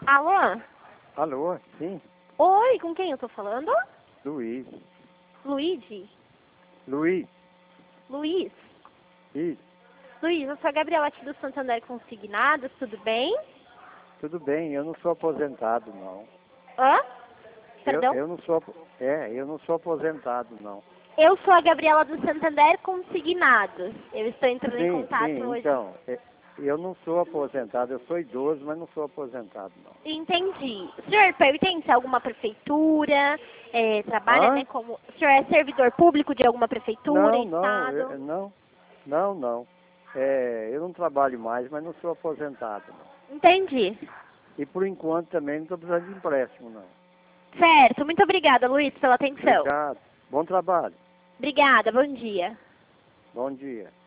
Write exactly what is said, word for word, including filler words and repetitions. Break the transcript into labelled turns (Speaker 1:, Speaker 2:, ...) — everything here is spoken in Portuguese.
Speaker 1: Alô?
Speaker 2: Alô, sim,
Speaker 1: Oi, com quem eu tô falando?
Speaker 2: Luiz.
Speaker 1: Luigi?
Speaker 2: Luiz,
Speaker 1: Luiz?
Speaker 2: isso,
Speaker 1: Luiz, eu sou a Gabriela aqui do Santander Consignados, tudo bem?
Speaker 2: tudo bem, eu não sou aposentado, não.
Speaker 1: Hã?
Speaker 2: Eu,
Speaker 1: Perdão?
Speaker 2: eu não sou, apo- é, eu não sou aposentado, não.
Speaker 1: Eu sou a Gabriela do Santander Consignados. Eu estou entrando em
Speaker 2: Sim,
Speaker 1: contato
Speaker 2: sim,
Speaker 1: hoje.
Speaker 2: então, é, eu não sou aposentado, eu sou idoso, mas não sou aposentado, não.
Speaker 1: Entendi. O senhor pertence a alguma prefeitura? É, trabalha,
Speaker 2: Hã?
Speaker 1: né, como... O senhor é servidor público de alguma prefeitura,
Speaker 2: Não, não,
Speaker 1: estado?
Speaker 2: eu- não, não, não. É, eu não trabalho mais, mas não sou aposentado, não.
Speaker 1: Entendi.
Speaker 2: E por enquanto também não estou precisando de empréstimo, não.
Speaker 1: Certo. Muito obrigada, Luiz, pela atenção.
Speaker 2: Obrigado. Bom trabalho.
Speaker 1: Obrigada. Bom dia.
Speaker 2: Bom dia.